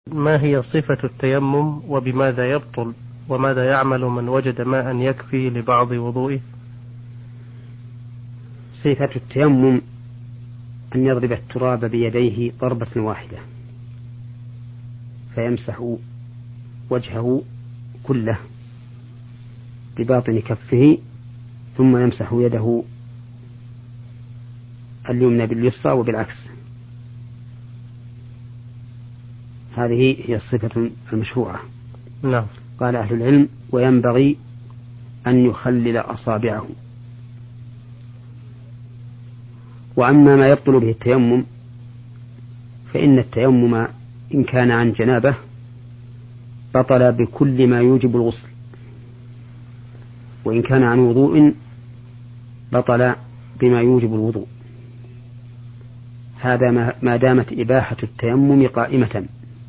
ما هي صفة التيمم وبماذا يبطل، وماذا يعمل من وجد ماء يكفي لبعض وضوئه؟ صفة التيمم أن يضرب التراب بيديه ضربة واحدة فيمسح وجهه كله بباطن كفه، ثم يمسح يده اليمنى باليسرى وبالعكس. هذه هي الصفة المشروعة. نعم. قال أهل العلم: وينبغي أن يخلل أصابعه. وأما ما يبطل به التيمم فإن التيمم إن كان عن جنابة بطل بكل ما يوجب الغسل، وإن كان عن وضوء بطل بما يوجب الوضوء. هذا ما دامت إباحة التيمم قائمة.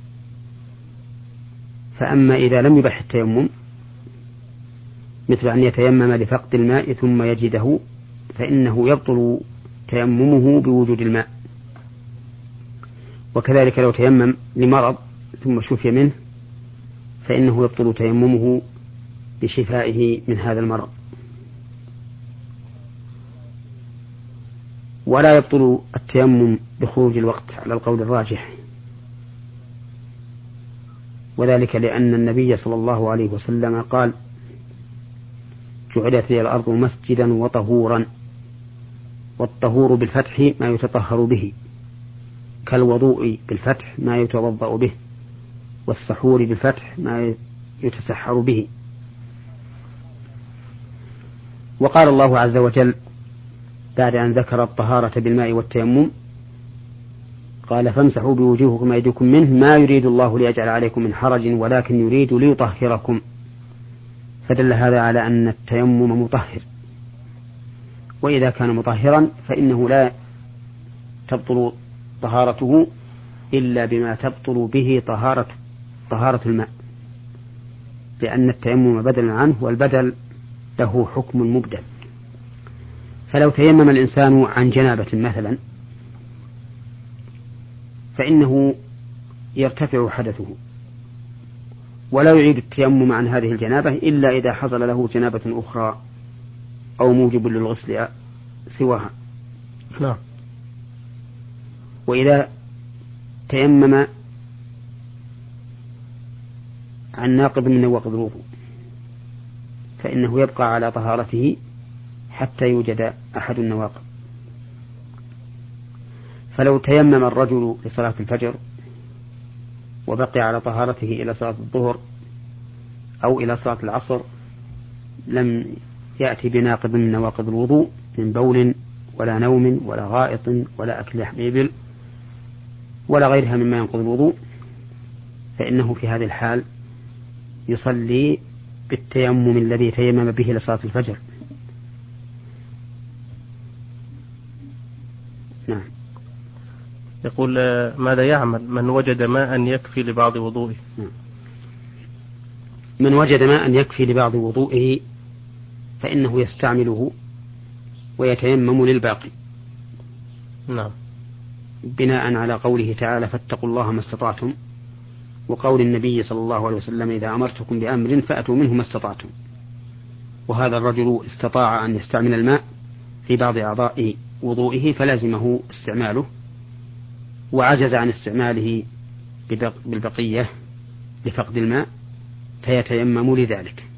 فأما إذا لم يبح التيمم مثل أن يتيمم لفقد الماء ثم يجده فإنه يبطل تيممه بوجود الماء. وكذلك لو تيمم لمرض ثم شفي منه فإنه يبطل تيممه بشفائه من هذا المرض. ولا يبطل التيمم بخروج الوقت على القول الراجح، وذلك لأن النبي صلى الله عليه وسلم قال: جعلت لي الأرض مسجدا وطهورا. والطهور بالفتح ما يتطهر به، كالوضوء بالفتح ما يتوضأ به، والسحور بالفتح ما يتسحر به. وقال الله عز وجل بعد أن ذكر الطهارة بالماء والتيمم قال: فامسحوا بوجوهكم وأيديكم منه ما يريد الله ليجعل عليكم من حرج ولكن يريد ليطهركم. فدل هذا على أن التيمم مطهر، وإذا كان مطهرا فإنه لا تبطل طهارته إلا بما تبطل به طهارة الماء، لأن التيمم بدل عنه، والبدل له حكم مبدل. فلو تيمم الإنسان عن جنابة مثلا فإنه يرتفع حدثه، ولا يعيد التيمم عن هذه الجنابة إلا إذا حصل له جنابة أخرى أو موجب للغسل سواها. نعم. وإذا تيمم عن ناقض من نواقض الوضوء فإنه يبقى على طهارته حتى يوجد أحد النواقض. فلو تيمم الرجل لصلاة الفجر وبقي على طهارته إلى صلاة الظهر أو إلى صلاة العصر لم يأتي بناقض من نواقض الوضوء من بول ولا نوم ولا غائط ولا أكل لحم إبل ولا غيرها مما ينقض الوضوء، فإنه في هذه الحال يصلي بالتيمم الذي تيمم به لصلاة الفجر. نعم. يقول: ماذا يعمل من وجد ماء يكفي لبعض وضوئه؟ من وجد ماء يكفي لبعض وضوئه فإنه يستعمله ويتيمم للباقي. نعم. بناء على قوله تعالى: فاتقوا الله ما استطعتم، وقول النبي صلى الله عليه وسلم: إذا أمرتكم بأمر فأتوا منه ما استطعتم. وهذا الرجل استطاع أن يستعمل الماء في بعض أعضاء وضوئه فلازمه استعماله، وعجز عن استعماله بالبقية لفقد الماء فيتيمم لذلك.